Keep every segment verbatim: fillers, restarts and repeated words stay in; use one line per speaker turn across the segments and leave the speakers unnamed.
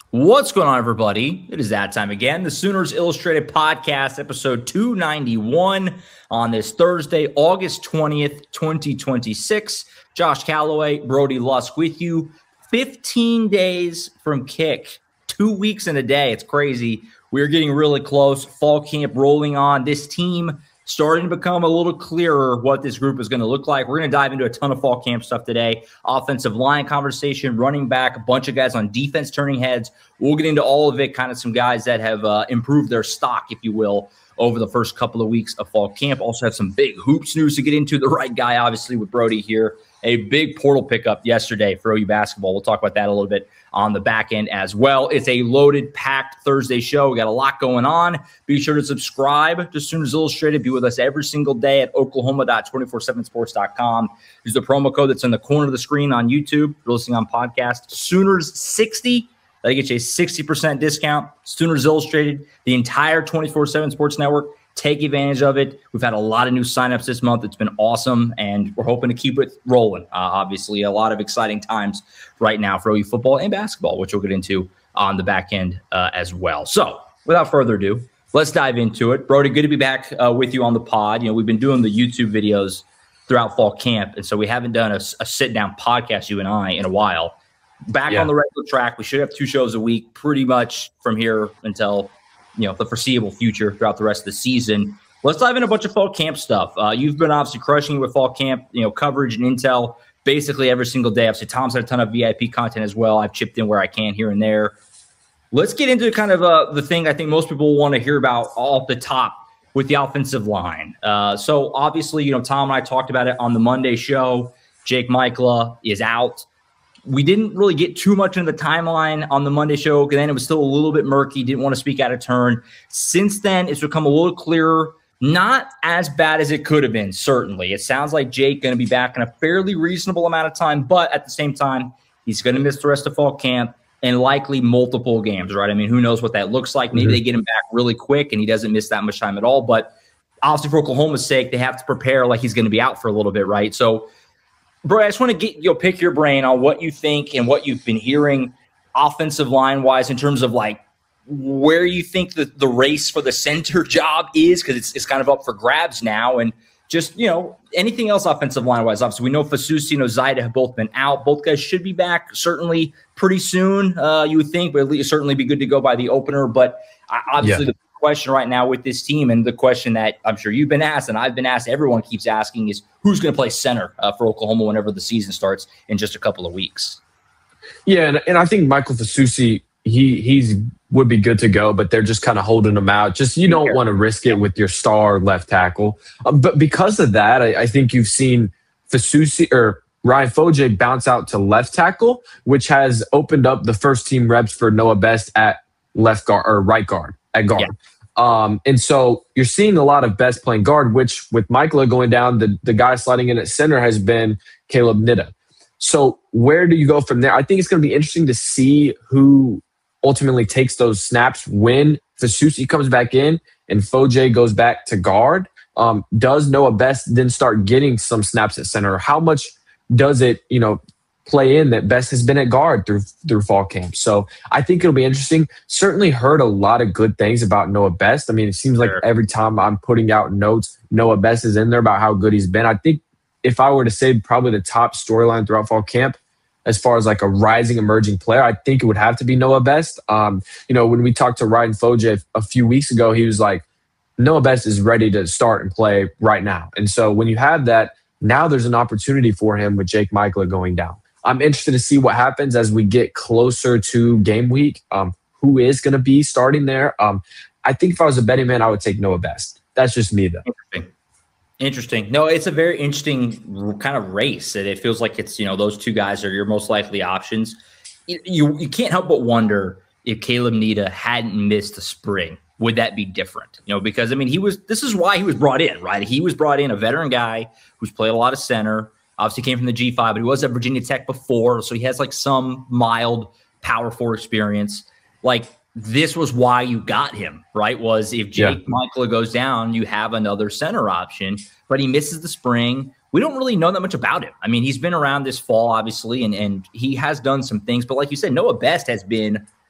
What's going on, everybody? It is that time again. The Sooners Illustrated Podcast, episode two ninety-one on this Thursday, August twentieth, twenty twenty-six. Josh Calloway, Brody Lusk with you. fifteen days from kick, two weeks in a day. It's crazy. We're getting really close. Fall camp rolling on. This team starting to become a little clearer what this group is going to look like. We're going to dive into a ton of fall camp stuff today. Offensive line conversation, running back, a bunch of guys on defense turning heads. We'll get into all of it, kind of some guys that have uh, improved their stock, if you will, over the first couple of weeks of fall camp. Also have some big hoops news to get into. The right guy, obviously, with Brody here. A big portal pickup yesterday for O U basketball. We'll talk about that a little bit on the back end as well. It's a loaded, packed Thursday show. We got a lot going on. Be sure to subscribe to Sooners Illustrated. Be with us every single day at oklahoma dot two forty-seven sports dot com. Use the promo code that's in the corner of the screen on YouTube. If you're listening on podcast, Sooners sixty. That'll get you a sixty percent discount. Sooners Illustrated, the entire twenty-four seven Sports Network. Take advantage of it. We've had a lot of new signups this month. It's been awesome, and we're hoping to keep it rolling. Uh, obviously, a lot of exciting times right now for O U football and basketball, which we'll get into on the back end uh, as well. So, without further ado, let's dive into it. Brody, good to be back uh, with you on the pod. You know, we've been doing the YouTube videos throughout fall camp, and so we haven't done a, a sit-down podcast, you and I, in a while. Back yeah. on the regular track. We should have two shows a week pretty much from here until – you know, the foreseeable future throughout the rest of the season. Let's dive into a bunch of fall camp stuff. Uh, you've been obviously crushing it with fall camp, you know, coverage and intel basically every single day. Obviously, Tom's had a ton of V I P content as well. I've chipped in where I can here and there. Let's get into kind of uh, the thing I think most people want to hear about off the top with the offensive line. Uh, so obviously, you know, Tom and I talked about it on the Monday show. Jake Michla is out. We didn't really get too much into the timeline on the Monday show because then it was still a little bit murky. Didn't want to speak out of turn. Since then, it's become a little clearer. Not as bad as it could have been, certainly. It sounds like Jake going to be back in a fairly reasonable amount of time, but at the same time, he's going to miss the rest of fall camp and likely multiple games, right? I mean, who knows what that looks like. Maybe mm-hmm. they get him back really quick and he doesn't miss that much time at all. But obviously for Oklahoma's sake, they have to prepare like he's going to be out for a little bit, right? So, bro, I just want to get you know, pick your brain on what you think and what you've been hearing offensive line wise in terms of like where you think the, the race for the center job is, because it's it's kind of up for grabs now. And just, you know, anything else offensive line wise. Obviously, we know Fasusi and Ozaida have both been out. Both guys should be back certainly pretty soon, uh, you would think, but at least certainly be good to go by the opener. But obviously, yeah. the question right now with this team, and the question that I'm sure you've been asked and I've been asked, everyone keeps asking, is who's going to play center uh, for Oklahoma whenever the season starts in just a couple of weeks.
Yeah, and, and I think Michael Fasusi, he he's would be good to go, but they're just kind of holding him out. Just you don't want to risk it with your star left tackle. Um, but because of that, I, I think you've seen Fasusi or Ryan Foje bounce out to left tackle, which has opened up the first team reps for Noah Best at left guard or right guard at guard. Yeah. Um, and so you're seeing a lot of Best playing guard, which with Michla going down, the, the guy sliding in at center has been Caleb Nitta. So where do you go from there? I think it's going to be interesting to see who ultimately takes those snaps when Fasusi comes back in and Foje goes back to guard. Um, does Noah Best then start getting some snaps at center? How much does it, you know, play in that Best has been at guard through through fall camp? So I think it'll be interesting. Certainly heard a lot of good things about Noah Best. I mean, it seems like sure. every time I'm putting out notes, Noah Best is in there about how good he's been. I think if I were to say probably the top storyline throughout fall camp, as far as like a rising emerging player, I think it would have to be Noah Best. Um, you know, when we talked to Ryan Foje a few weeks ago, he was like, Noah Best is ready to start and play right now. And so when you have that, now there's an opportunity for him with Jake Michla going down. I'm interested to see what happens as we get closer to game week. Um, who is going to be starting there? Um, I think if I was a betting man, I would take Noah Best. That's just me, though.
Interesting. Interesting. No, it's a very interesting kind of race. And it feels like it's, you know, those two guys are your most likely options. You, you, you can't help but wonder if Caleb Nitta hadn't missed the spring, would that be different? You know, because, I mean, he was, this is why he was brought in, right? He was brought in, a veteran guy who's played a lot of center. Obviously came from the G five, but he was at Virginia Tech before, so he has like some mild power four experience. Like this was why you got him, right? Was if Jake yeah. Michla goes down, you have another center option, but he misses the spring. We don't really know that much about him. I mean, he's been around this fall, obviously, and, and he has done some things. But like you said, Noah Best has been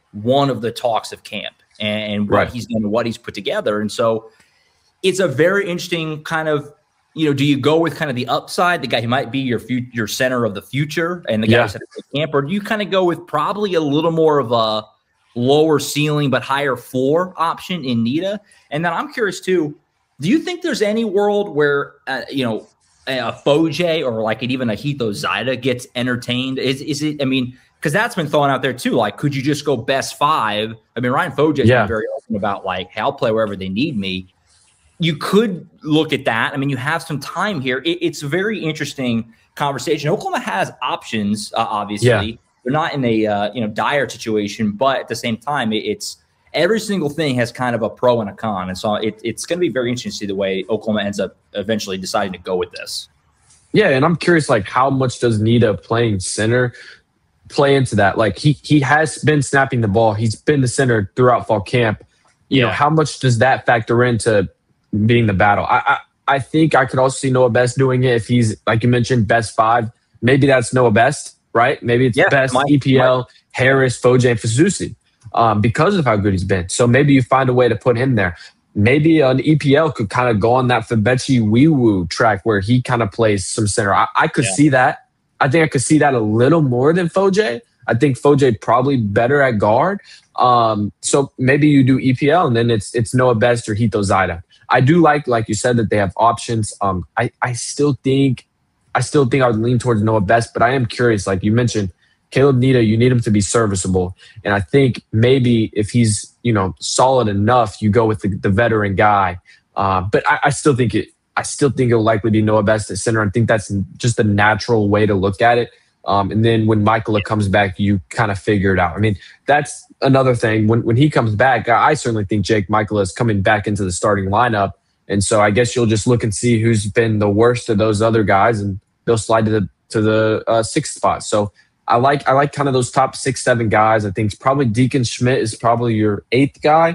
one of the talks of camp and, and what
right.
he's done and what he's put together. And so it's a very interesting kind of, you know, do you go with kind of the upside, the guy who might be your fu- your center of the future and the guy
yeah.
who's at the camp, or do you kind of go with probably a little more of a lower ceiling but higher floor option in Nida? And then I'm curious too, do you think there's any world where, uh, you know, a Foje or like even a Hito Zaida gets entertained? Is is it, I mean, because that's been thrown out there too. Like, could you just go best five? I mean, Ryan Foje has
yeah.
been very open about like, hey, I'll play wherever they need me. You could look at that. I mean, you have some time here. It, it's a very interesting conversation. Oklahoma has options, uh, obviously.
Yeah.
They're not in a uh, you know dire situation, but at the same time, it, it's every single thing has kind of a pro and a con. And so it, it's going to be very interesting to see the way Oklahoma ends up eventually deciding to go with this.
Yeah, and I'm curious, like, how much does Nida playing center play into that? Like, he he has been snapping the ball. He's been the center throughout fall camp. You
yeah.
know, how much does that factor into being the battle? I, I I think I could also see Noah Best doing it if he's, like you mentioned, best five. Maybe that's Noah Best, right? Maybe it's
yeah,
Best,
might,
E P L,
might.
Harris, Foje, and Fasusi um, because of how good he's been. So maybe you find a way to put him there. Maybe an E P L could kind of go on that Fabechi Wiwu track where he kind of plays some center. I, I could yeah. see that. I think I could see that a little more than Foje. I think Foje probably better at guard. Um, so maybe you do E P L and then it's it's Noah Best or Hito Zaida. I do like, like you said, that they have options. Um, I, I still think I still think I would lean towards Noah Best, but I am curious. Like you mentioned, Caleb Nida, you need him to be serviceable. And I think maybe if he's, you know, solid enough, you go with the, the veteran guy. Uh, but I, I still think it I still think it'll likely be Noah Best at center. I think that's just a natural way to look at it. Um, and then when Michaela comes back, you kind of figure it out. I mean, that's another thing. When when he comes back, I certainly think Jake Michaela is coming back into the starting lineup. And so I guess you'll just look and see who's been the worst of those other guys, and they'll slide to the to the uh, sixth spot. So I like I like kind of those top six, seven guys. I think probably Deacon Schmidt is probably your eighth guy.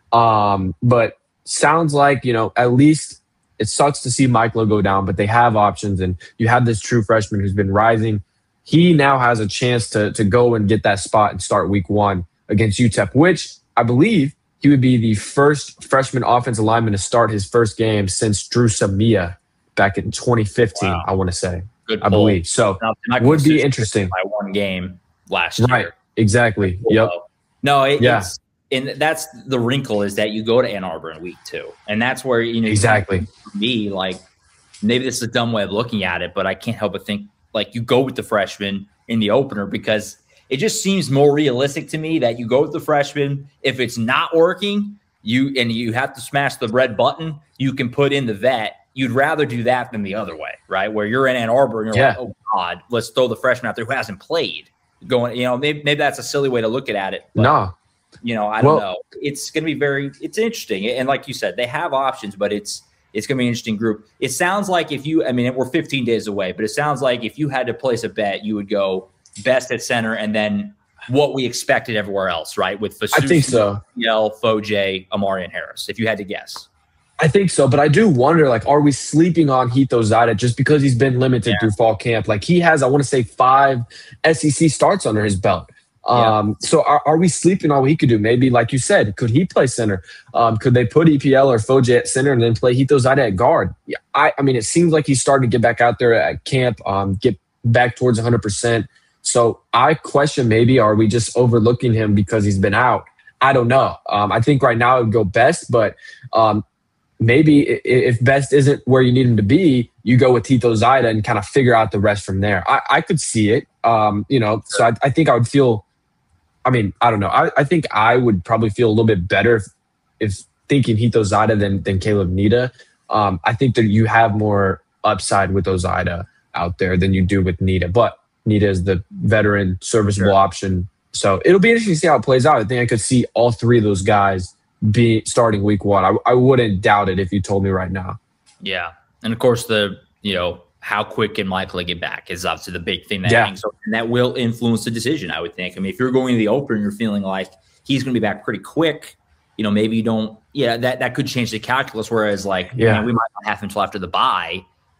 Um, but sounds like, you know, at least it sucks to see Michaela go down, but they have options, and you have this true freshman who's been rising. He now has a chance to to go and get that spot and start week one against U T E P, which I believe he would be the first freshman offensive lineman to start his first game since Drew Samia back in twenty fifteen, wow. I want to say.
Good
I
pull.
believe. So
now,
would be interesting.
By one game last
right.
year.
Exactly. Yep.
No, it,
yeah.
it's and that's the wrinkle is that you go to Ann Arbor in week two. And that's where, you know,
exactly.
For me, like, maybe this is a dumb way of looking at it, but I can't help but think, like, you go with the freshman in the opener because it just seems more realistic to me that you go with the freshman. If it's not working, you and you have to smash the red button, you can put in the vet. You'd rather do that than the other way, right? Where you're in Ann Arbor and you're
yeah.
like, oh, God, let's throw the freshman out there who hasn't played. Going, you know, maybe, maybe that's a silly way to look at it. But,
no.
You know, I don't
well,
know. It's going to be very – it's interesting. And like you said, they have options, but it's it's going to be an interesting group. It sounds like if you – I mean, we're fifteen days away, but it sounds like if you had to place a bet, you would go Best at center and then what we expected everywhere else, right? With Fasusi,
I think so.
Yell, Foje, Amari, and Harris, if you had to guess.
I think so, but I do wonder, like, are we sleeping on Hito Zaida just because he's been limited yeah. through fall camp? Like, he has, I want to say, five S E C starts under his belt. Um, yeah. So are, are we sleeping on what he could do? Maybe, like you said, could he play center? Um, could they put E P L or Foje at center and then play Hito Zaida at guard? Yeah, I, I mean, it seems like he's starting to get back out there at camp, um, get back towards one hundred percent. So I question maybe, are we just overlooking him because he's been out? I don't know. Um, I think right now it would go Best, but um, maybe if Best isn't where you need him to be, you go with Hito Zaida and kind of figure out the rest from there. I, I could see it, um, you know, so I, I think I would feel, I mean, I don't know. I, I think I would probably feel a little bit better if, if thinking Hito Zaida than, than Caleb Nida. Um, I think that you have more upside with Zaida out there than you do with Nida, but Nida is the veteran serviceable sure. option. So it'll be interesting to see how it plays out. I think I could see all three of those guys be starting week one. I, I wouldn't doubt it if you told me right now.
Yeah. And of course, the, you know, how quick can Michael get back is obviously the big thing that
yeah.
hangs over, and that will influence the decision, I would think. I mean, if you're going to the open and you're feeling like he's going to be back pretty quick, you know, maybe you don't, yeah, that, that could change the calculus. Whereas like,
yeah,
man, we might not have him until after the bye.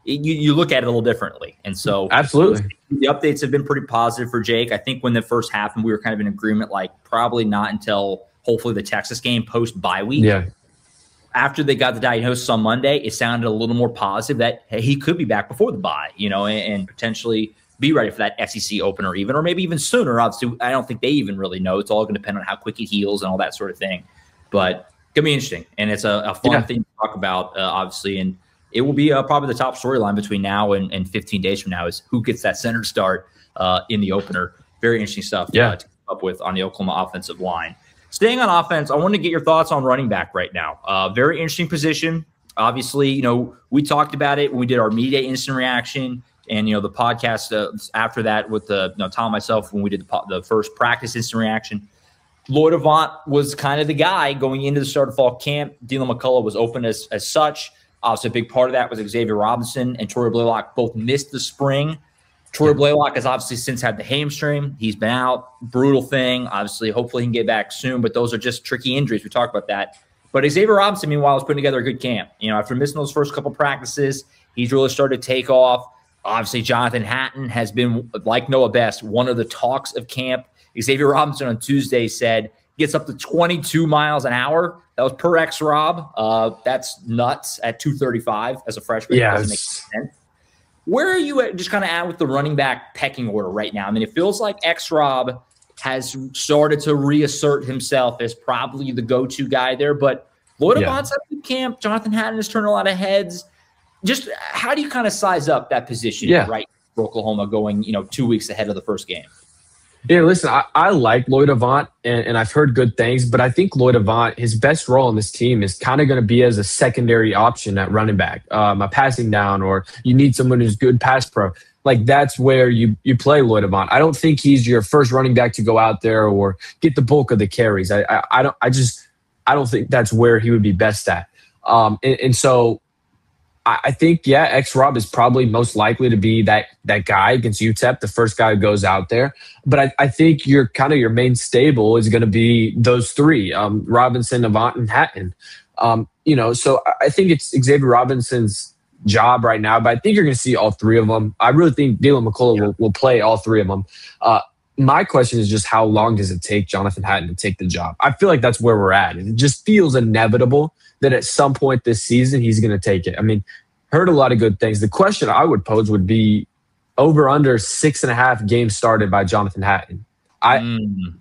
you, you look at it a little differently. And so
absolutely,
the updates have been pretty positive for Jake. I think when the first happened, we were kind of in agreement, like probably not until hopefully the Texas game post bye week.
Yeah.
After they got the diagnosis on Monday, it sounded a little more positive that hey, he could be back before the bye, you know, and, and potentially be ready for that S E C opener even, or maybe even sooner. Obviously, I don't think they even really know. It's all going to depend on how quick he heals and all that sort of thing. But it's going to be interesting. And it's a, a fun yeah. thing to talk about, uh, obviously. And it will be uh, probably the top storyline between now and, and fifteen days from now is who gets that center start uh, in the opener. Very interesting stuff
yeah.
uh, to keep up with on the Oklahoma offensive line. Staying on offense, I want to get your thoughts on running back right now. Uh, very interesting position. Obviously, you know, we talked about it when we did our media instant reaction and, you know, the podcast uh, after that with the, you know, Tom and myself when we did the, the first practice instant reaction. Lloyd Avant was kind of the guy going into the start of fall camp. Dylan McCullough was open as, as such. Obviously, a big part of that was Xavier Robinson and Torrey Blaylock both missed the spring. Torrey Blaylock has obviously since had the hamstring. He's been out. Brutal thing. Obviously, hopefully he can get back soon, but those are just tricky injuries. We talked about that. But Xavier Robinson, meanwhile, is putting together a good camp. You know, after missing those first couple practices, he's really started to take off. Obviously, Jonathan Hatton has been, like Noah Best, one of the talks of camp. Xavier Robinson on Tuesday said gets up to twenty-two miles an hour. That was per X-Rob. Uh, that's nuts at two thirty-five as a freshman.
Yeah,
doesn't make sense. Where are you at, just kind of at with the running back pecking order right now? I mean, it feels like X-Rob has started to reassert himself as probably the go-to guy there, but Lloyd
yeah.
Avant's at the camp. Jonathan Hatton has turned a lot of heads. Just how do you kind of size up that position
yeah.
right for Oklahoma going, you know, two weeks ahead of the first game?
Yeah, listen, I, I like Lloyd Avant, and, and I've heard good things, but I think Lloyd Avant, his best role on this team is kind of going to be as a secondary option at running back, um, a passing down, or you need someone who's good pass pro. Like, that's where you you play Lloyd Avant. I don't think he's your first running back to go out there or get the bulk of the carries. I I, I don't I just I don't think that's where he would be best at. Um, and, and so I think, yeah, X-Rob is probably most likely to be that that guy against U T E P, the first guy who goes out there. But I, I think your kind of your main stable is going to be those three, um, Robinson, Avant, and Hatton. Um, you know, so I think it's Xavier Robinson's job right now, but I think you're going to see all three of them. I really think Dylan McCullough will, will play all three of them. Uh, my question is just how long does it take Jonathan Hatton to take the job? I feel like that's where we're at. It just feels inevitable that at some point this season he's going to take it. I mean, heard a lot of good things. The question I would pose would be over under six and a half games started by Jonathan Hatton. I
mm.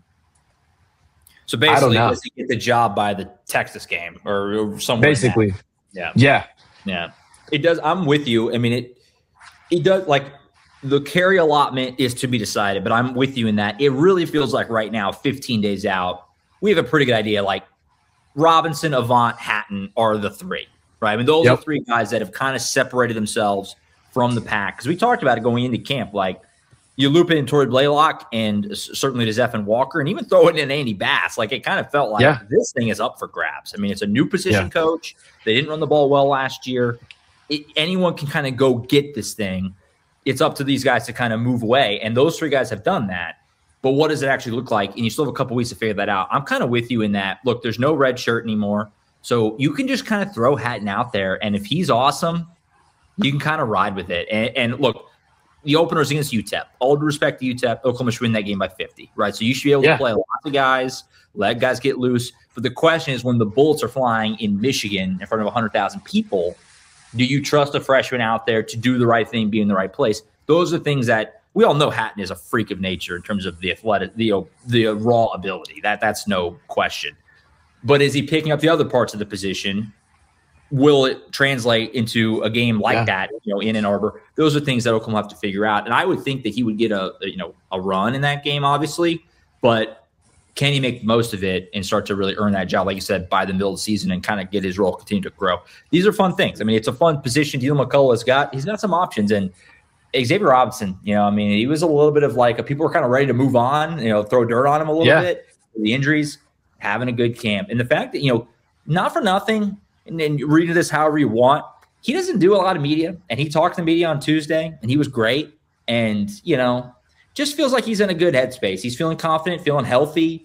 So basically, does he get the job by the Texas game or somewhere?
Basically,
yeah,
yeah,
yeah. It does. I'm with you. I mean, it it does like. The carry allotment is to be decided, but I'm with you in that. It really feels like right now, fifteen days out, we have a pretty good idea. Like Robinson, Avant, Hatton are the three, right? I mean, those yep. are three guys that have kind of separated themselves from the pack. Because we talked about it going into camp. Like you loop in Torrey Blaylock and certainly to Zephan Walker and even throw it in Andy Bass. Like it kind of felt like
yeah.
this thing is up for grabs. I mean, it's a new position yeah. coach. They didn't run the ball well last year. It, anyone can kind of go get this thing. It's up to these guys to kind of move away. And those three guys have done that. But what does it actually look like? And you still have a couple weeks to figure that out. I'm kind of with you in that. Look, there's no red shirt anymore. So you can just kind of throw Hatton out there. And if he's awesome, you can kind of ride with it. And, and look, the opener's against U T E P. All due respect to U T E P, Oklahoma should win that game by fifty, right? So you should be able yeah. to play lots of guys, let guys get loose. But the question is when the Bullets are flying in Michigan in front of one hundred thousand people, do you trust a freshman out there to do the right thing, be in the right place? Those are things that we all know. Hatton is a freak of nature in terms of the athletic, the the raw ability. That that's no question. But is he picking up the other parts of the position? Will it translate into a game like yeah. that? You know, in Ann Arbor, those are things that Oklahoma have to figure out. And I would think that he would get a, a you know a run in that game, obviously, but. Can he make the most of it and start to really earn that job, like you said, by the middle of the season and kind of get his role continue to grow? These are fun things. I mean, it's a fun position. Dylan McCullough has got he's got some options, and Xavier Robinson. You know, I mean, he was a little bit of like a, people were kind of ready to move on. You know, throw dirt on him a little
yeah.
bit. The injuries, having a good camp, and the fact that you know, not for nothing, and then reading this however you want, he doesn't do a lot of media, and he talked to the media on Tuesday, and he was great, and you know. Just feels like he's in a good headspace. He's feeling confident, feeling healthy.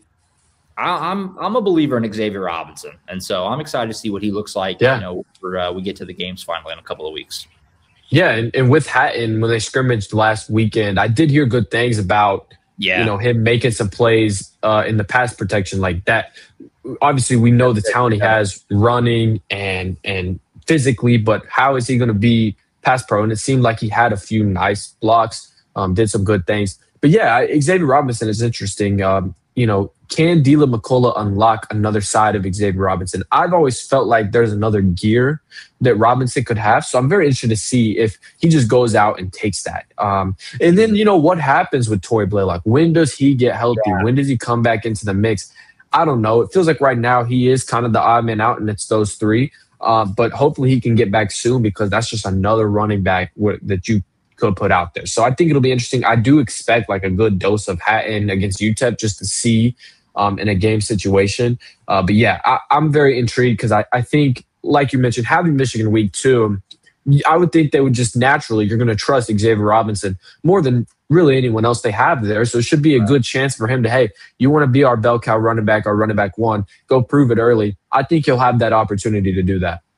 I, I'm I'm a believer in Xavier Robinson, and so I'm excited to see what he looks like.
Yeah.
You know, for uh, we get to the games finally in a couple of weeks.
Yeah, and, and with Hatton, when they scrimmaged last weekend, I did hear good things about
Yeah.
you know him making some plays uh, in the pass protection like that. Obviously, we know the talent he has running and and physically, but how is he going to be pass pro? And it seemed like he had a few nice blocks, um, did some good things. But yeah, Xavier Robinson is interesting. Um, you know, can Dila McCullough unlock another side of Xavier Robinson? I've always felt like there's another gear that Robinson could have. So I'm very interested to see if he just goes out and takes that. Um, and then, you know, what happens with Torrey Blaylock? When does he get healthy? Yeah. When does he come back into the mix? I don't know. It feels like right now he is kind of the odd man out, and it's those three. Uh, but hopefully he can get back soon, because that's just another running back w- that you could put out there. So I think it'll be interesting. I do expect like a good dose of Hatton against U T E P just to see um, in a game situation. Uh, but yeah, I, I'm very intrigued, because I, I think, like you mentioned, having Michigan week two, I would think they would just naturally, you're going to trust Xavier Robinson more than really anyone else they have there. So it should be a good chance for him to, hey, you want to be our bell cow running back, our running back one, go prove it early. I think he'll have that opportunity to do that.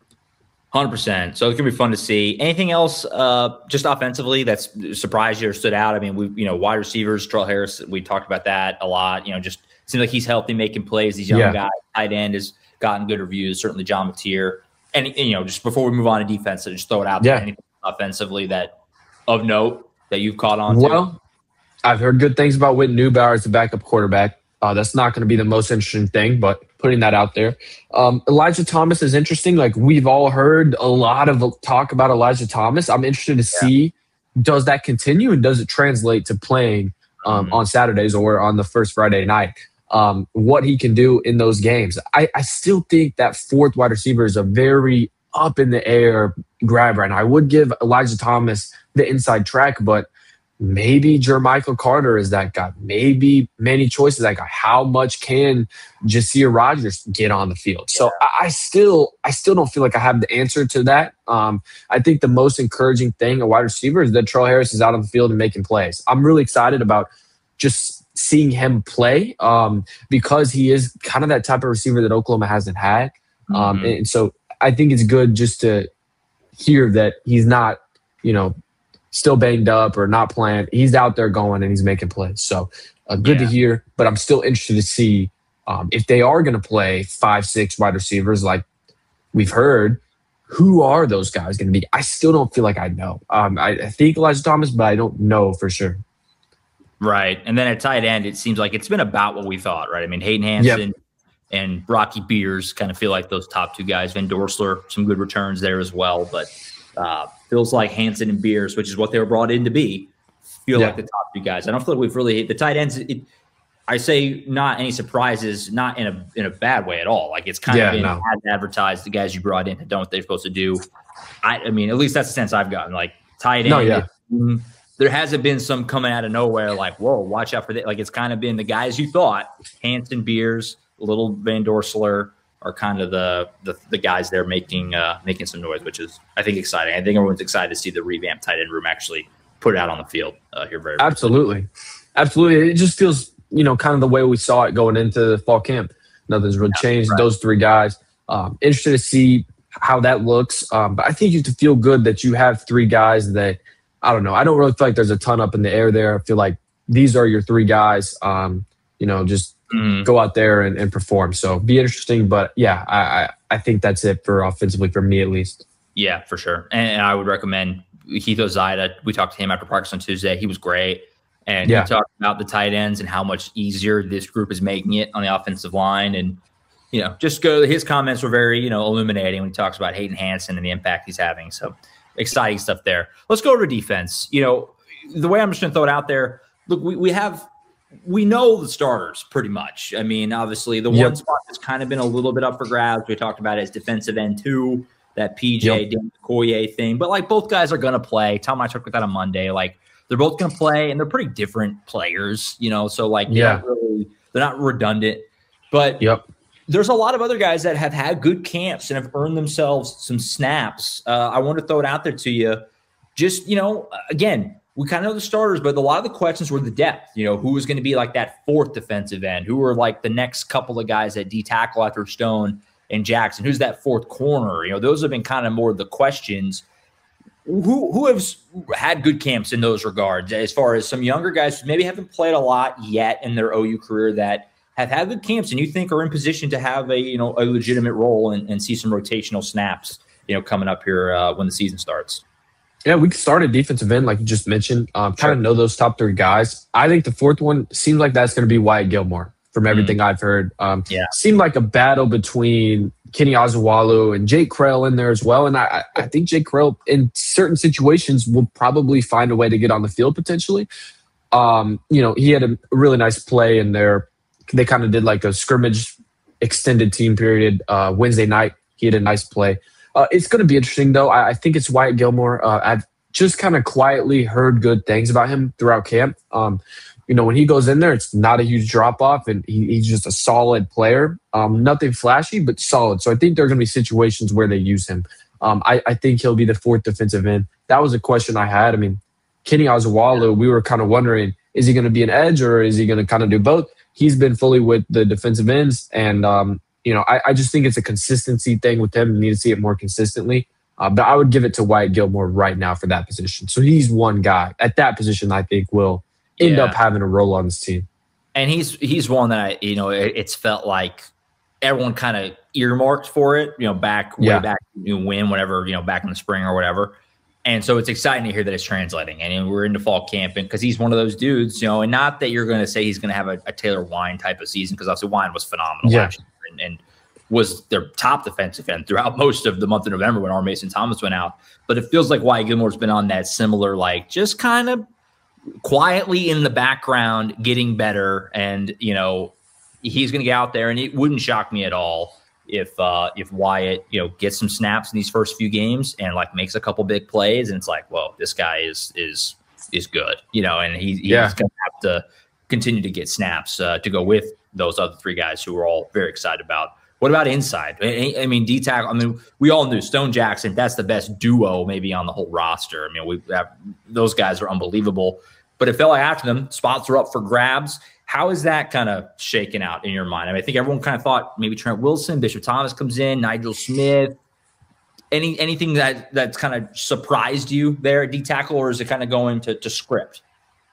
one hundred percent. So it's going to be fun to see. Anything else uh, just offensively that's surprised you or stood out? I mean, we, you know, wide receivers, Terrell Harris, we talked about that a lot. You know, just seems like he's healthy, making plays. These young yeah. guys, tight end has gotten good reviews, certainly John Mateer. And, and, you know, just before we move on to defense, so just throw it out there. Yeah. Anything offensively that of note that you've caught on to?
Well, I've heard good things about Whit Newbauer as the backup quarterback. Uh, that's not going to be the most interesting thing, but putting that out there. Um, Elijah Thomas is interesting. Like, we've all heard a lot of talk about Elijah Thomas. I'm interested to yeah. see, does that continue, and does it translate to playing um, mm-hmm. on Saturdays or on the first Friday night? Um, what he can do in those games. I, I still think that fourth wide receiver is a very up in the air grab right now. I would give Elijah Thomas the inside track, but maybe Jermichael Carter is that guy. Maybe Manny Choice is that guy. How much can Jasir Rogers get on the field? So yeah. I, I still, I still don't feel like I have the answer to that. Um, I think the most encouraging thing a wide receiver is that Terrell Harris is out on the field and making plays. I'm really excited about just seeing him play um, because he is kind of that type of receiver that Oklahoma hasn't had. Um, mm-hmm. And so I think it's good just to hear that he's not, you know, still banged up or not playing. He's out there going and he's making plays. So uh, good yeah. to hear, but I'm still interested to see um, if they are going to play five, six wide receivers like we've heard, who are those guys going to be? I still don't feel like I know. Um, I, I think Elijah Thomas, but I don't know for sure.
Right. And then at tight end, it seems like it's been about what we thought, right? I mean, Hayden Hansen yep. and Rocky Beers kind of feel like those top two guys. Van Dorsler, some good returns there as well. But uh, feels like Hansen and Beers, which is what they were brought in to be, feel yeah. like the top two guys. I don't feel like we've really hit the tight ends. It, I say not any surprises, not in a in a bad way at all. Like, it's kind yeah, of been no. advertised, the guys you brought in have done what they're supposed to do. I, I mean, at least that's the sense I've gotten. Like, tight end.
No, yeah.
It, there hasn't been some coming out of nowhere like, whoa, watch out for that. Like, it's kind of been the guys you thought, Hansen, Beers, little Van Dorsler, are kind of the the, the guys there making uh, making some noise, which is, I think, exciting. I think everyone's excited to see the revamped tight end room actually put it out on the field uh, here very, very
Absolutely. Soon. Absolutely. It just feels, you know, kind of the way we saw it going into the fall camp. Nothing's really yeah, changed. Right. Those three guys. Um, interested to see how that looks. Um, but I think you have to feel good that you have three guys that, I don't know. I don't really feel like there's a ton up in the air there. I feel like these are your three guys. Um, you know, just mm. go out there and, and perform. So be interesting. But yeah, I, I I think that's it for offensively for me at least.
Yeah, for sure. And, and I would recommend Keith Ozida. We talked to him after practice on Tuesday. He was great. And yeah. he talked about the tight ends and how much easier this group is making it on the offensive line. And, you know, just go. His comments were very, you know, illuminating when he talks about Hayden Hansen and the impact he's having. So exciting stuff there. Let's go to defense. You know, the way I'm just going to throw it out there, look, we, we have – we know the starters pretty much. I mean, obviously, the yep. one spot that's kind of been a little bit up for grabs, we talked about it, is defensive end two, that P J, yep. Dan Okoye thing. But, like, both guys are going to play. Tom and I talked about that on Monday. Like, they're both going to play, and they're pretty different players, you know. So, like,
yeah.
they're, not really, they're not redundant. But
yep.
there's a lot of other guys that have had good camps and have earned themselves some snaps. Uh, I want to throw it out there to you. Just, you know, again, we kind of know the starters, but a lot of the questions were the depth. You know, who was going to be like that fourth defensive end? Who were like the next couple of guys that D-tackle after Stone and Jackson? Who's that fourth corner? You know, those have been kind of more the questions. who who have had good camps in those regards, as far as some younger guys who maybe haven't played a lot yet in their O U career that have had good camps and you think are in position to have a you know a legitimate role and, and see some rotational snaps you know coming up here uh, when the season starts?
Yeah, we started defensive end, like you just mentioned. Um, kind of know those top three guys. I think the fourth one seems like that's going to be Wyatt Gilmore from everything mm. I've heard. Um,
yeah.
Seemed like a battle between Kenny Azualu and Jake Krell in there as well. And I, I think Jake Krell in certain situations will probably find a way to get on the field potentially. Um, you know, he had a really nice play in there. They kind of did like a scrimmage extended team period uh, Wednesday night. He had a nice play. Uh, it's going to be interesting, though. I, I think it's Wyatt Gilmore. Uh, I've just kind of quietly heard good things about him throughout camp. Um, you know, when he goes in there, it's not a huge drop-off, and he, he's just a solid player. Um, nothing flashy, but solid. So I think there are going to be situations where they use him. Um, I, I think he'll be the fourth defensive end. That was a question I had. I mean, Kenny Azualu, we were kind of wondering, is he going to be an edge or is he going to kind of do both? He's been fully with the defensive ends, and um, you know, I, I just think it's a consistency thing with him. You need to see it more consistently. Uh, but I would give it to Wyatt Gilmore right now for that position. So he's one guy at that position I think will end yeah. up having a role on this team.
And he's he's one that I, you know, it, it's felt like everyone kind of earmarked for it, you know, back way yeah. back you know, when, whenever, you know, back in the spring or whatever. And so it's exciting to hear that it's translating. And we're into fall camping because he's one of those dudes, you know, and not that you're going to say he's going to have a, a Taylor Wine type of season, because obviously Wine was phenomenal
yeah.
last year and, and was their top defensive end throughout most of the month of November when R. Mason Thomas went out. But it feels like Wyatt Gilmore's been on that similar, like just kind of quietly in the background getting better. And, you know, he's going to get out there, and it wouldn't shock me at all if uh, if Wyatt, you know, gets some snaps in these first few games and like makes a couple big plays, and it's like, whoa, this guy is is is good, you know, and he, he's
yeah.
going to have to continue to get snaps uh, to go with those other three guys who we're all very excited about. What about inside? I, I mean, D tackle. I mean, we all knew Stone Jackson. That's the best duo maybe on the whole roster. I mean, we have those guys are unbelievable. But it felt like after them, spots are up for grabs. How is that kind of shaken out in your mind? I mean, I think everyone kind of thought maybe Trent Wilson, Bishop Thomas comes in, Nigel Smith. Any anything that that's kind of surprised you there at D tackle, or is it kind of going to, to script?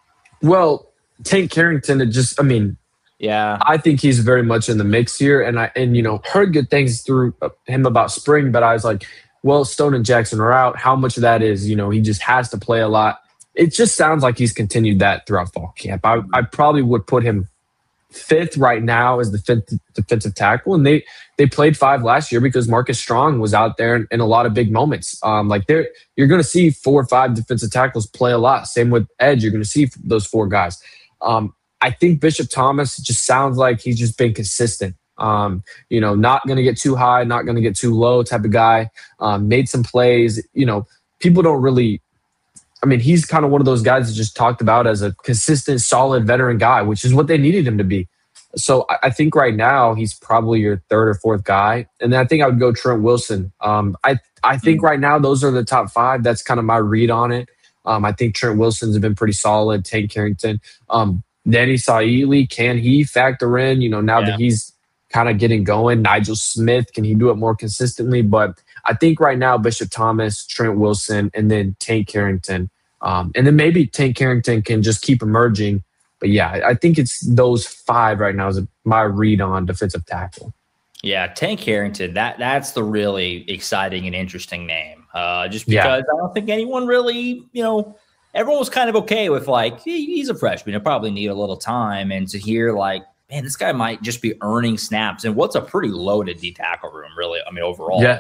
Well, Tank Carrington, it just, I mean,
yeah,
I think he's very much in the mix here, and I and you know heard good things through him about spring, but I was like, well, Stone and Jackson are out. How much of that is, you know, he just has to play a lot? It just sounds like he's continued that throughout fall camp. I, I probably would put him fifth right now as the fifth defensive tackle, and they they played five last year because Marcus Strong was out there in, in a lot of big moments. Um, like there, you're going to see four or five defensive tackles play a lot. Same with edge, you're going to see those four guys. Um, I think Bishop Thomas just sounds like he's just been consistent. Um, you know, not going to get too high, not going to get too low type of guy. Um, made some plays. You know, people don't really. I mean, he's kind of one of those guys that just talked about as a consistent, solid veteran guy, which is what they needed him to be. So I think right now he's probably your third or fourth guy. And then I think I would go Trent Wilson. Um, I I think right now those are the top five. That's kind of my read on it. Um, I think Trent Wilson's been pretty solid. Tank Carrington. Um, Danny Saili, can he factor in, you know, now yeah. that he's kind of getting going? Nigel Smith, can he do it more consistently? But I think right now Bishop Thomas, Trent Wilson, and then Tank Carrington. Um, and then maybe Tank Carrington can just keep emerging. But, yeah, I think it's those five right now is my read on defensive tackle.
Yeah, Tank Carrington, that that's the really exciting and interesting name. Uh, just because
yeah.
I don't think anyone really, you know, everyone was kind of okay with like, he, he's a freshman. He'll probably need a little time. And to hear like, man, this guy might just be earning snaps. And what's a pretty loaded D tackle room, really, I mean, overall.
Yeah.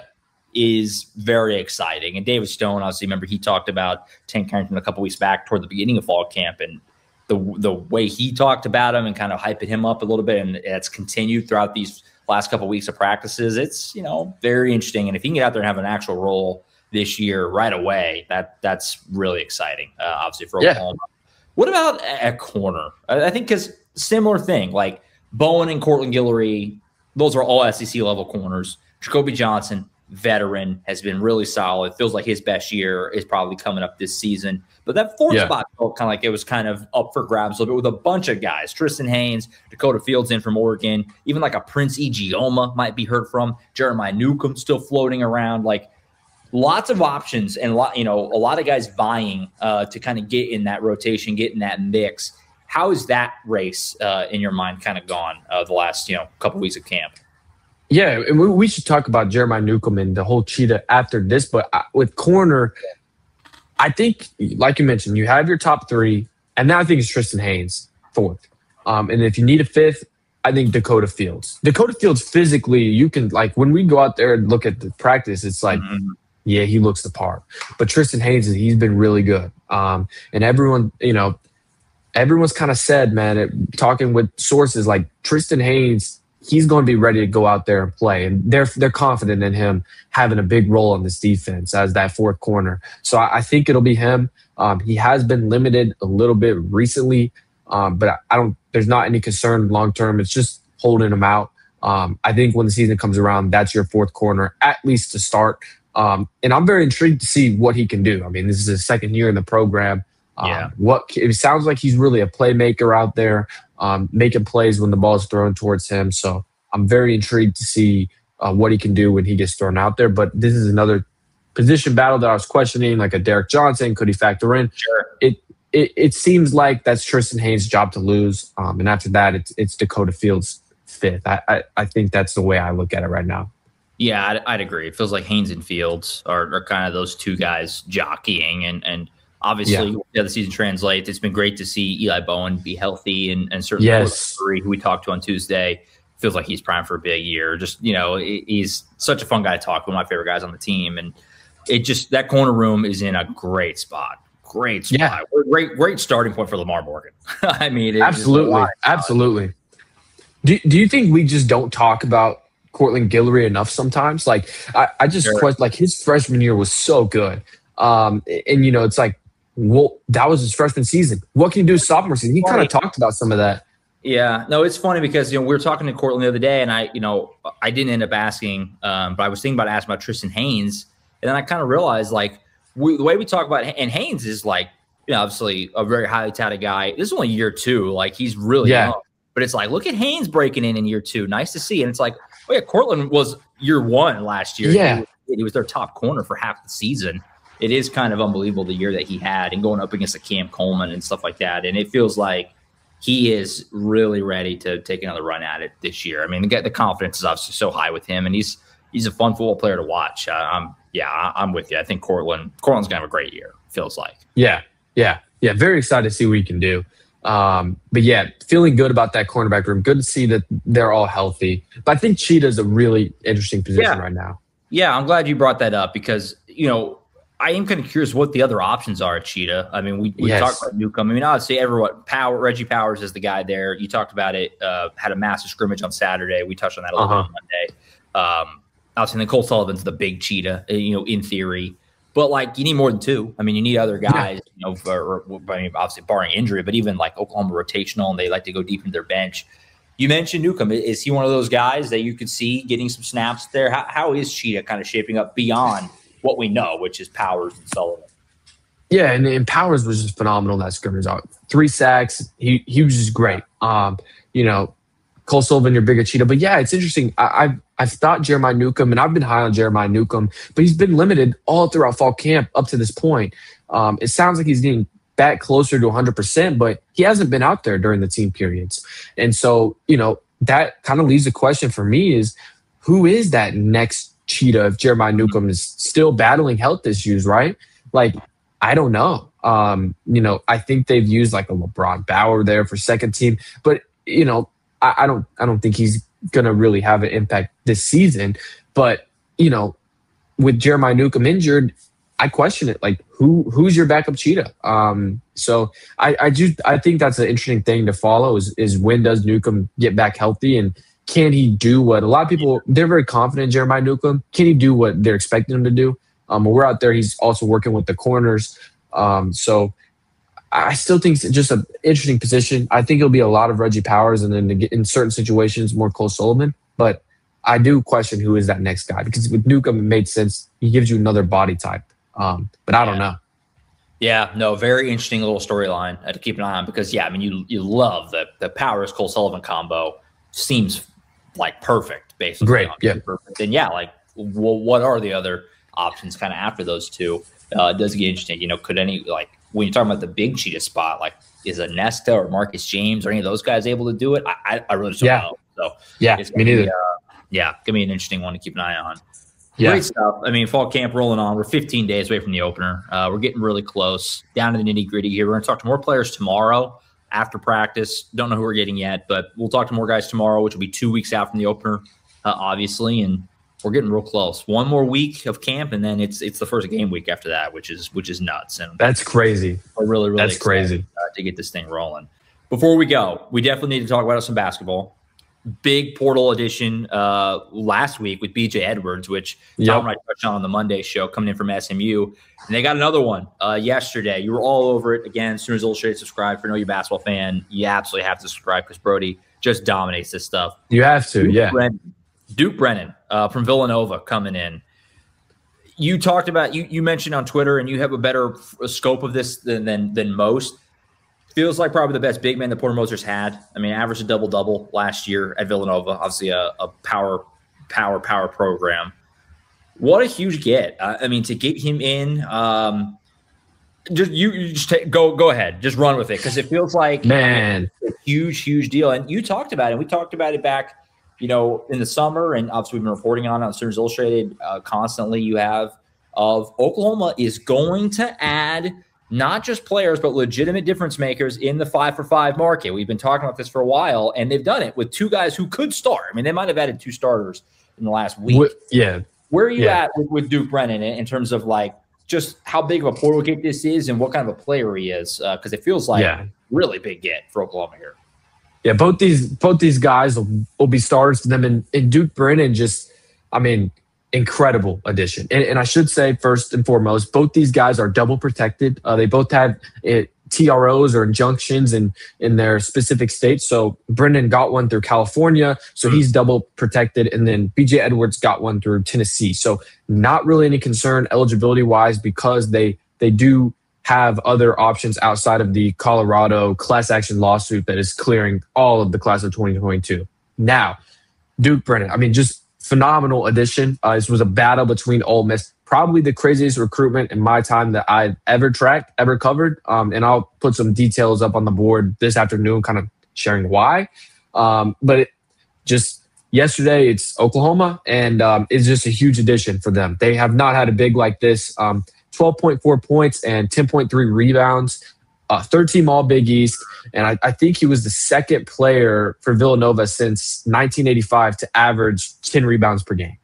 Is very exciting. And David Stone, obviously, remember he talked about Tank Carrington a couple weeks back toward the beginning of fall camp, and the the way he talked about him and kind of hyping him up a little bit, and it's continued throughout these last couple of weeks of practices. It's, you know, very interesting. And if he can get out there and have an actual role this year right away, that that's really exciting, uh, obviously, for Oklahoma. Yeah. What about at corner? I, I think because similar thing, like Bowen and Cortland Guillory, those are all S E C level corners. Jacoby Johnson, veteran, has been really solid. Feels like his best year is probably coming up this season. But that fourth yeah. spot felt kind of like it was kind of up for grabs a little bit with a bunch of guys. Tristan Haynes, Dakota Fields in from Oregon, even like a Prince Ijeoma might be heard from. Jeremiah Newcomb still floating around. Like, lots of options and a lot, you know, a lot of guys vying uh, to kind of get in that rotation, get in that mix. How is that race uh, in your mind kind of gone uh, the last, you know, couple weeks of camp?
Yeah, and we, we should talk about Jeremiah Newcomb and the whole Cheetah after this. But with corner, I think, like you mentioned, you have your top three, and now I think it's Tristan Haynes fourth. Um, and if you need a fifth, I think Dakota Fields. Dakota Fields physically, you can, like, when we go out there and look at the practice, it's like, mm-hmm. yeah, he looks the part. But Tristan Haynes, he's been really good. Um, and everyone, you know, everyone's kind of said, man, it, talking with sources, like Tristan Haynes, he's going to be ready to go out there and play. And they're they're confident in him having a big role on this defense as that fourth corner. So I, I think it'll be him. Um, he has been limited a little bit recently, um, but I, I don't. There's not any concern long term. It's just holding him out. Um, I think when the season comes around, that's your fourth corner, at least to start. Um, and I'm very intrigued to see what he can do. I mean, this is his second year in the program. Um, yeah. What it sounds like he's really a playmaker out there, um, making plays when the ball is thrown towards him. So I'm very intrigued to see uh, what he can do when he gets thrown out there. But this is another position battle that I was questioning, like a Derek Johnson. Could he factor in?
Sure.
It it, it seems like that's Tristan Haynes' job to lose. Um, and after that, it's it's Dakota Fields' fifth. I, I I think that's the way I look at it right now.
Yeah, I'd, I'd agree. It feels like Haynes and Fields are, are kind of those two guys jockeying, and and obviously, yeah. yeah, the season translates. It's been great to see Eli Bowen be healthy, and and certainly
yes.
who we talked to on Tuesday feels like he's primed for a big year. Just, you know, he's such a fun guy to talk to, one of my favorite guys on the team, and it just that corner room is in a great spot. Great spot.
Yeah.
Great, great starting point for Lamar Morgan. I mean,
absolutely, absolutely. Do Do you think we just don't talk about Cortland Guillory enough sometimes? Like, I, I just
sure.
question, like, his freshman year was so good. Um, and, you know, it's like, well, that was his freshman season. What can you do sophomore season? He kind of talked about some of that.
Yeah, no, it's funny because, you know, we were talking to Cortland the other day, and I, you know, I didn't end up asking, um, but I was thinking about asking about Tristan Haynes. And then I kind of realized, like, we, the way we talk about, and Haynes is like, you know, obviously a very highly touted guy. This is only year two. Like, he's really
yeah.
young. But it's like, look at Haynes breaking in in year two. Nice to see. And it's like, oh, yeah, Cortland was year one last year.
Yeah.
He was, he was their top corner for half the season. It is kind of unbelievable the year that he had, and going up against a Cam Coleman and stuff like that. And it feels like he is really ready to take another run at it this year. I mean, the, the confidence is obviously so high with him, and he's he's a fun football player to watch. Uh, I'm yeah, I, I'm with you. I think Cortland Cortland's gonna have a great year. Feels like.
Yeah, yeah, yeah. Very excited to see what he can do. Um, but yeah, feeling good about that cornerback room. Good to see that they're all healthy. But I think Cheetah's a really interesting position
yeah.
right now.
Yeah, I'm glad you brought that up because, you know, I am kind of curious what the other options are at Cheetah. I mean, we, we
yes.
talked about Newcomb. I mean, obviously, everyone, Power, Reggie Powers is the guy there. You talked about it, uh, had a massive scrimmage on Saturday. We touched on that a little
uh-huh.
bit on Monday. Um, obviously, then Cole Sullivan's the big Cheetah, you know, in theory. But, like, you need more than two. I mean, you need other guys, yeah. you know, for, or, I mean, obviously barring injury, but even like Oklahoma rotational, and they like to go deep into their bench. You mentioned Newcomb. Is he one of those guys that you could see getting some snaps there? How, how is Cheetah kind of shaping up beyond what we know, which is Powers and Sullivan?
Yeah, and, and Powers was just phenomenal that scrimmage. Three sacks. He he was just great. Um, you know, Cole Sullivan, your bigger Cheetah. But yeah, it's interesting. I, I've I've thought Jeremiah Newcomb, and I've been high on Jeremiah Newcomb, but he's been limited all throughout fall camp up to this point. Um, it sounds like he's getting back closer to one hundred percent, but he hasn't been out there during the team periods. And so, you know, that kind of leaves the question for me is, who is that next Cheetah if Jeremiah Newcomb is still battling health issues, right? Like, I don't know. Um, you know, I think they've used like a LeBron Bauer there for second team, but, you know, I, I don't I don't think he's going to really have an impact this season. But, you know, with Jeremiah Newcomb injured, I question it. Like, who who's your backup Cheetah? Um, so I I do I think that's an interesting thing to follow is is when does Newcomb get back healthy, and can he do what a lot of people, they're very confident in Jeremiah Newcomb. Can he do what they're expecting him to do? Um, when we're out there, he's also working with the corners. Um, so I still think it's just an interesting position. I think it'll be a lot of Reggie Powers, and then in certain situations, more Cole Sullivan. But I do question who is that next guy, because with Newcomb, it made sense. He gives you another body type. Um, but I don't know.
Yeah, no, very interesting little storyline uh, to keep an eye on, because, yeah, I mean, you you love the the Powers Cole Sullivan combo. Seems like perfect, basically.
Great, yeah.
Perfect. And yeah, like, well, what are the other options kind of after those two. Uh, it does get interesting. You know, could any, like, when you're talking about the big cheetah spot, like, is a Nesta or Marcus James or any of those guys able to do it? I, I really just don't
yeah.
know. So,
yeah,
it's
me neither.
Be, uh, yeah, gonna be an interesting one to keep an eye on.
Yeah.
Great stuff. I mean, fall camp rolling on. We're fifteen days away from the opener. Uh, we're getting really close, down to the nitty gritty here. We're going to talk to more players tomorrow after practice. Don't know who we're getting yet, but we'll talk to more guys tomorrow, which will be two weeks out from the opener, uh, obviously. And we're getting real close. One more week of camp, and then it's it's the first game week after that, which is which is nuts. And
that's crazy.
We're really really
that's crazy
uh, to get this thing rolling. Before we go, we definitely need to talk about some basketball. Big portal edition uh, last week with B J Edwards, which
yep.
Tom and I touched on on the Monday show, coming in from S M U. And they got another one uh, yesterday. You were all over it. Again, Sooners Illustrated, subscribe. If you're a basketball fan, you absolutely have to subscribe because Brody just dominates this stuff.
You have to,
Duke
yeah.
Brennan, Duke Brennan uh, from Villanova coming in. You talked about, you you mentioned on Twitter, and you have a better f- scope of this than, than than most. Feels like probably the best big man that Porter Moser's had. I mean, averaged a double-double last year at Villanova. Obviously, a, a power, power, power program. What a huge get! Uh, I mean, to get him in, um, just you, you just take, go go ahead, just run with it because it feels like
man,
a huge, huge deal. And you talked about it. We talked about it back, you know, in the summer, and obviously we've been reporting on it on Sooners Illustrated uh, constantly. You have of Oklahoma is going to add not just players, but legitimate difference makers in the five for five market. We've been talking about this for a while, and they've done it with two guys who could start. I mean, they might have added two starters in the last week.
What, yeah.
Where are you
yeah.
at with, with Duke Brennan in, in terms of like just how big of a portal get this is and what kind of a player he is? Because uh, it feels like
yeah.
really big get for Oklahoma here.
Yeah, both these both these guys will, will be starters for them, and, and Duke Brennan just, I mean, incredible addition. And, and I should say, first and foremost, both these guys are double protected. Uh, they both have it, T R Os or injunctions in, in their specific states. So Brennan got one through California, so he's double protected. And then B J Edwards got one through Tennessee. So not really any concern eligibility-wise because they they do have other options outside of the Colorado class action lawsuit that is clearing all of the class of twenty twenty-two. Now, Duke Brennan, I mean, just phenomenal addition. Uh, this was a battle between Ole Miss, probably the craziest recruitment in my time that I've ever tracked, ever covered. Um, and I'll put some details up on the board this afternoon, kind of sharing why. Um, but it, just yesterday, it's Oklahoma, and um, it's just a huge addition for them. They have not had a big like this. Um, twelve point four points and ten point three rebounds. Uh, third team all Big East, and I, I think he was the second player for Villanova since nineteen eighty-five to average ten rebounds per game.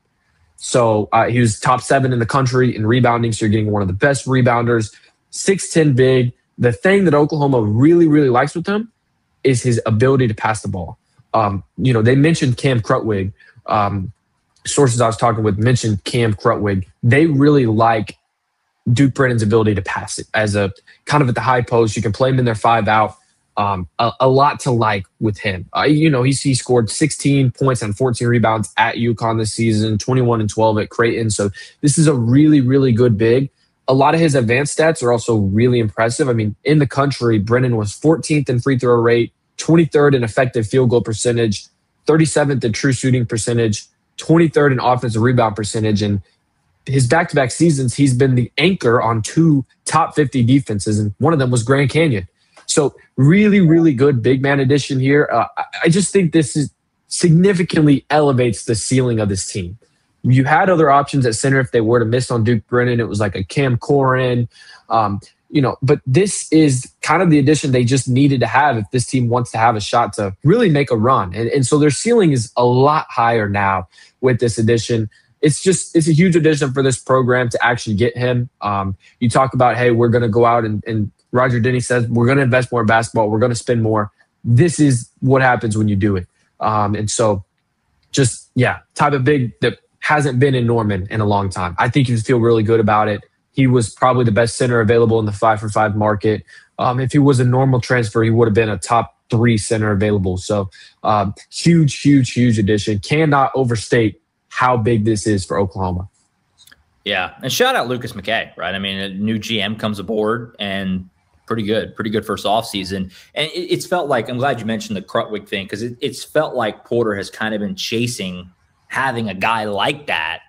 So uh, he was top seven in the country in rebounding, so you're getting one of the best rebounders. six ten big. The thing that Oklahoma really, really likes with him is his ability to pass the ball. Um, you know, they mentioned Cam Krutwig. Um, sources I was talking with mentioned Cam Krutwig. They really like Duke Brennan's ability to pass it as a kind of at the high post. You can play him in their five out. Um, a, a lot to like with him. Uh, you know, he's, he scored sixteen points and fourteen rebounds at UConn this season, twenty-one and twelve at Creighton. So this is a really, really good big. A lot of his advanced stats are also really impressive. I mean, in the country, Brennan was fourteenth in free throw rate, twenty-third in effective field goal percentage, thirty-seventh in true shooting percentage, twenty-third in offensive rebound percentage, and his back-to-back seasons, he's been the anchor on two top fifty defenses, and one of them was Grand Canyon. So really, really good big man addition here. Uh, I just think this is significantly elevates the ceiling of this team. You had other options at center if they were to miss on Duke Brennan. It was like a Cam Corin, um, you know, but this is kind of the addition they just needed to have if this team wants to have a shot to really make a run. And, and so their ceiling is a lot higher now with this addition. It's just, it's a huge addition for this program to actually get him. Um, you talk about, hey, we're going to go out and, and Roger Denny says, we're going to invest more in basketball. We're going to spend more. This is what happens when you do it. Um, and so just, yeah, type of big that hasn't been in Norman in a long time. I think you feel really good about it. He was probably the best center available in the five for five market. Um, if he was a normal transfer, he would have been a top three center available. So um, huge, huge, huge addition. Cannot overstate how big this is for Oklahoma.
Yeah. And shout out Lucas McKay, right? I mean, a new G M comes aboard and pretty good, pretty good first offseason. And it, it's felt like, I'm glad you mentioned the Krutwig thing, because it, it's felt like Porter has kind of been chasing having a guy like that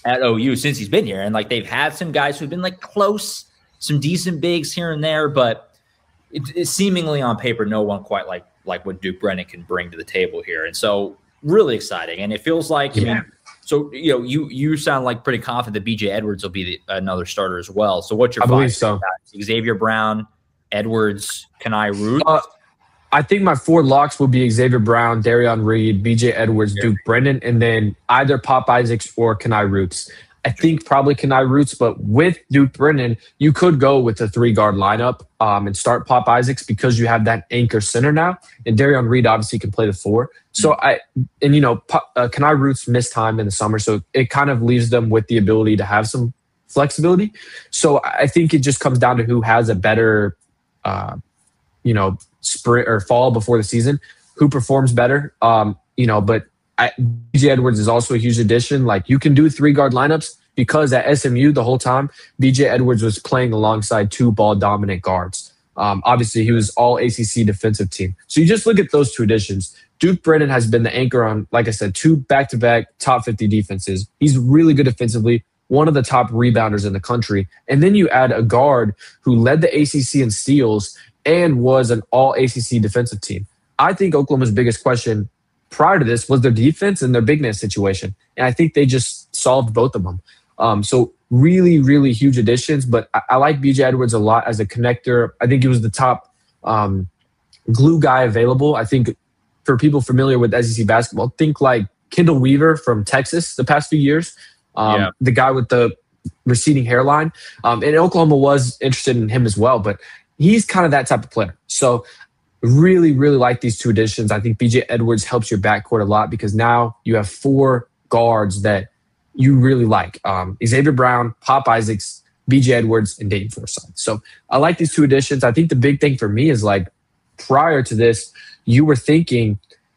at O U since he's been here. And like they've had some guys who've been like close, some decent bigs here and there, but it, it's seemingly on paper, no one quite like like what Duke Brennan can bring to the table here. And so really exciting. And it feels like, yeah. I mean, so, you know, you you sound like pretty confident that B J Edwards will be the, another starter as well. So what's your
I believe so.
Xavier Brown, Edwards, Kenai Roots?
Uh, I think my four locks will be Xavier Brown, Darion Reed, B J Edwards, Duke Brennan, and then either Pop Isaacs or Kenai Roots. I think probably Kenai Roots, but with Duke Brennan, you could go with a three-guard lineup um, and start Pop Isaacs because you have that anchor center now. And Darion Reed obviously can play the four. So I, and you know, uh, Kenai Roots missed time in the summer, so it kind of leaves them with the ability to have some flexibility. So I think it just comes down to who has a better, uh, you know, spring or fall before the season, who performs better. Um, you know, but I, B J Edwards is also a huge addition. Like you can do three guard lineups because at S M U the whole time, B J Edwards was playing alongside two ball dominant guards. Um, obviously, he was all A C C defensive team. So you just look at those two additions. Duke Brennan has been the anchor on, like I said, two back-to-back top fifty defenses. He's really good defensively, one of the top rebounders in the country. And then you add a guard who led the A C C in steals and was an all-A C C defensive team. I think Oklahoma's biggest question prior to this was their defense and their big man situation. And I think they just solved both of them. Um, so really, really huge additions. But I, I like B J Edwards a lot as a connector. I think he was the top um, glue guy available. I think for people familiar with S E C basketball, think like Kendall Weaver from Texas the past few years, um, yeah. the guy with the receding hairline. Um, and Oklahoma was interested in him as well, but he's kind of that type of player. So really, really like these two additions. I think B J Edwards helps your backcourt a lot because now you have four guards that you really like. Um, Xavier Brown, Pop Isaacs, B J Edwards, and Dayton Forsythe. So I like these two additions. I think the big thing for me is like prior to this, you were thinking,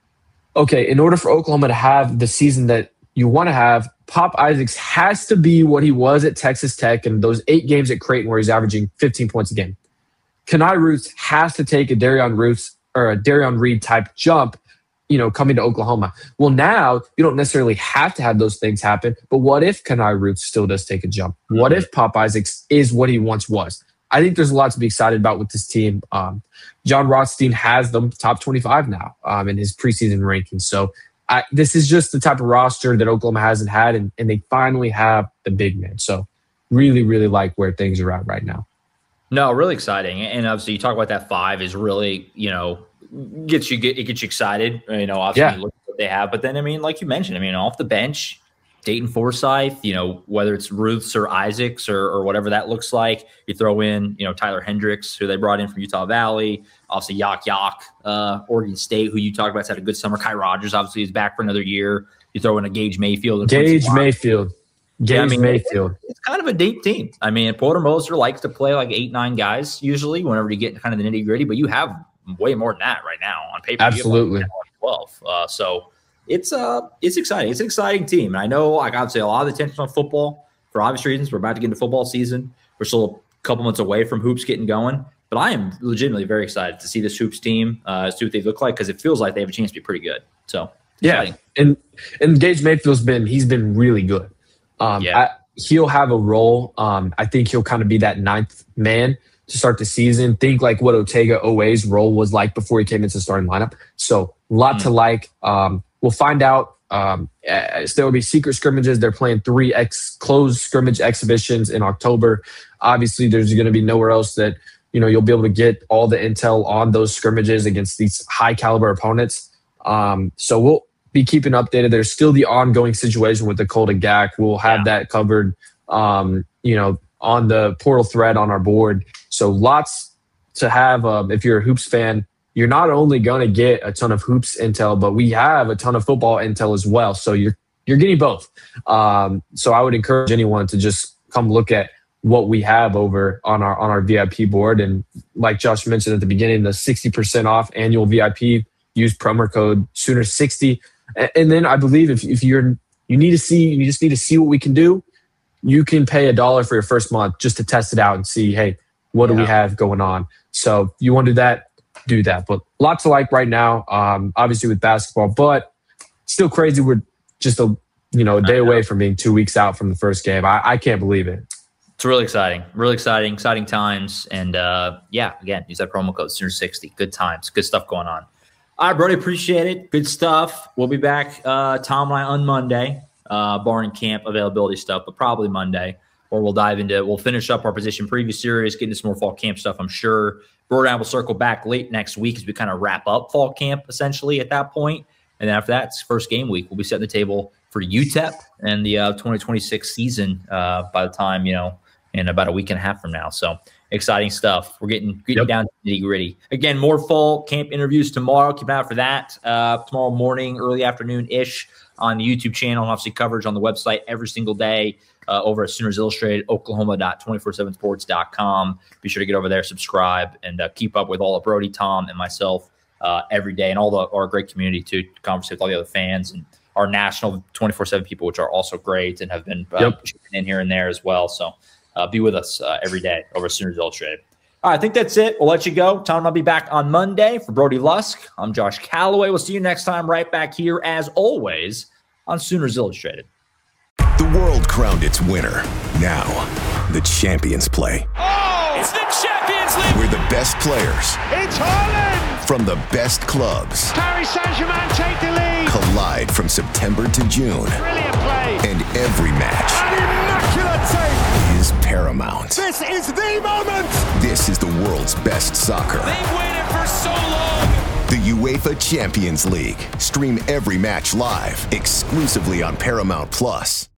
okay, in order for Oklahoma to have the season that you want to have, Pop Isaacs has to be what he was at Texas Tech and those eight games at Creighton where he's averaging fifteen points a game. Kenai Roots has to take a Darion Roots or a Darion Reed type jump, you know, coming to Oklahoma. Well, now you don't necessarily have to have those things happen, but what if Kenai Roots still does take a jump? What if Pop Isaacs is what he once was? I think there's a lot to be excited about with this team. Um, John Rothstein has them top twenty-five now um, in his preseason rankings. So I, this is just the type of roster that Oklahoma hasn't had, and, and they finally have the big man. So really, really like where things are at right now.
No, really exciting. And obviously you talk about that five is really, you know, gets you, get, it gets you excited. You know, obviously yeah. you look at what they have. But then, I mean, like you mentioned, I mean, off the bench, Dayton Forsythe, you know, whether it's Ruths or Isaacs or, or whatever that looks like, you throw in, you know, Tyler Hendricks, who they brought in from Utah Valley, obviously Yak Yak, uh, Oregon State, who you talked about, has had a good summer. Kai Rogers, obviously, is back for another year. You throw in a Gage Mayfield. And
Gage Mayfield. Gage
yeah, I mean,
Mayfield.
It, it's kind of a deep team. I mean, Porter Moser likes to play like eight, nine guys usually whenever you get kind of the nitty gritty, but you have way more than that right now on paper.
Absolutely.
twelve. Uh, so it's uh it's exciting. It's an exciting team. And I know, like I'd say, a lot of the attention on football for obvious reasons. We're about to get into football season. We're still a couple months away from hoops getting going. But I am legitimately very excited to see this hoops team, uh, see what they look like, because it feels like they have a chance to be pretty good. So
yeah,
exciting.
and and Gage Mayfield's been he's been really good. Um, yeah. I, he'll have a role. Um, I think he'll kind of be that ninth man to start the season. Think like what Otega Owe's role was like before he came into the starting lineup. So a lot mm. to like. Um, we'll find out. Um, as there will be secret scrimmages. They're playing three ex closed scrimmage exhibitions in October. Obviously, there's going to be nowhere else that you know you'll be able to get all the intel on those scrimmages against these high caliber opponents. Um, so we'll be keeping updated. There's still the ongoing situation with the Dakota Gak. We'll have yeah. that covered, um, you know, on the portal thread on our board. So lots to have. Um, if you're a hoops fan, you're not only going to get a ton of hoops intel, but we have a ton of football intel as well. So you're you're getting both. Um, so I would encourage anyone to just come look at what we have over on our on our V I P board. And like Josh mentioned at the beginning, the sixty percent off annual V I P. Use promo code Sooner sixty. And then I believe if, if you're you need to see you just need to see what we can do, you can pay a dollar for your first month just to test it out and see, hey, what yeah. do we have going on? So you want to do that, do that. But lots to like right now, um, obviously with basketball, but still crazy. We're just a you know, a day away from being two weeks out from the first game. I, I can't believe it.
It's really exciting, really exciting, exciting times. And uh, yeah, again, use that promo code Sooner sixty. Good times, good stuff going on. All right, Brody, appreciate it. Good stuff. We'll be back, uh, Tom and I, on Monday, uh, barring camp availability stuff, but probably Monday, or we'll dive into, we'll finish up our position preview series, get into some more fall camp stuff, I'm sure. Brody and I will circle back late next week as we kind of wrap up fall camp, essentially, at that point. And then after that, it's first game week. We'll be setting the table for U T E P and the uh, twenty twenty-six season uh, by the time, you know, in about a week and a half from now. So exciting stuff. We're getting, getting yep. down to the nitty gritty. Again, more fall camp interviews tomorrow. Keep an eye out for that. Uh, tomorrow morning, early afternoon-ish on the YouTube channel, and obviously coverage on the website every single day uh, over at Sooners Illustrated, oklahoma dot two forty-seven sports dot com. Be sure to get over there, subscribe, and uh, keep up with all of Brody, Tom, and myself uh, every day, and all the our great community too, to converse with all the other fans and our national twenty-four seven people, which are also great and have been uh,
yep.
in here and there as well. So Uh, be with us uh, every day over Sooners Illustrated. All right, I think that's it. We'll let you go. Tom and I'll be back on Monday. For Brody Lusk, I'm Josh Calloway. We'll see you next time right back here, as always, on Sooners Illustrated.
The world crowned its winner. Now, the champions play.
Oh, it's the Champions League!
Where the best players.
It's Haaland!
From the best clubs.
Paris Saint-Germain take the lead!
Collide from September to June.
Brilliant play!
And every match.
An immaculate save!
Is paramount.
This is the moment!
This is the world's best soccer.
They've waited for so long!
The UEFA Champions League. Stream every match live, exclusively on Paramount Plus.